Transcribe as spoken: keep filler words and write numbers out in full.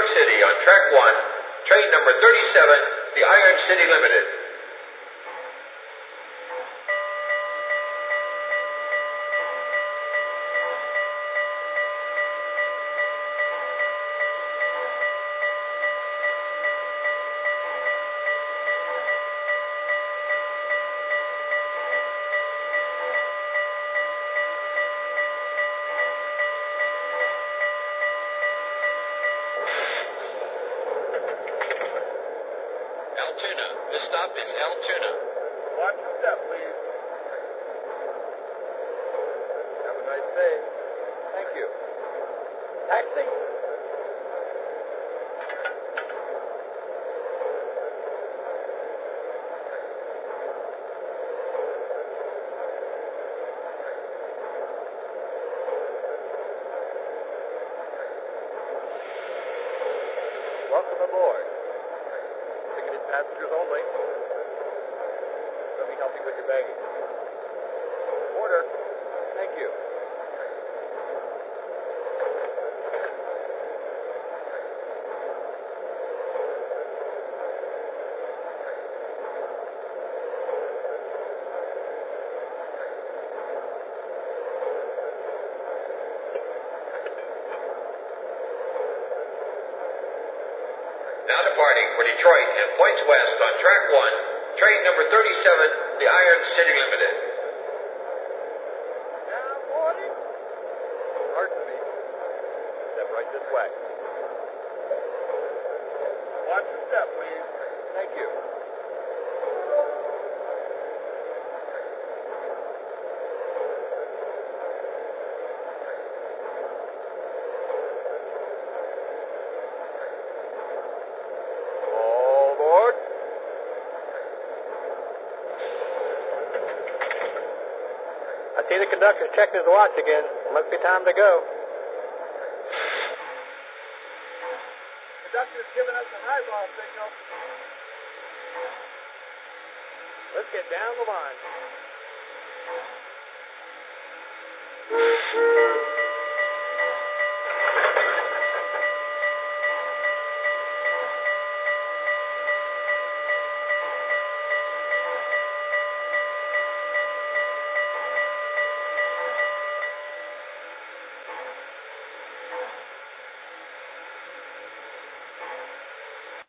York City on track one, train number thirty-seven, the Iron City Limited. Altoona. This stop is Altoona. Watch your step, please. Have a nice day. Thank you. Taxi. Welcome aboard. Ticketed passengers only. Let me help you with your baggage. Order. Thank you. Now departing for Detroit and points west on track one, train number thirty-seven, the Iron City Limited. Now boarding. Pardon me. Step right this way. Watch your step, please. Thank you. All aboard. I see the conductor checking his watch again. Must be time to go. Conductor's giving us a highball signal. Let's get down the line.